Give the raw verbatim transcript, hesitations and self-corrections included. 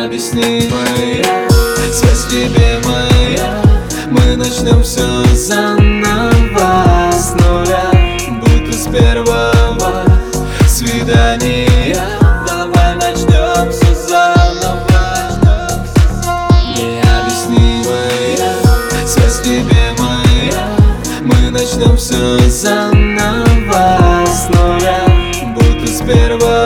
необъяснимая связь в тебе моя. Мы начнем все заново с нуля, будто с первого свидания. Давай начнем все заново. Необъяснимая связь в тебе моя. Мы начнем все заново с нуля, будто с первого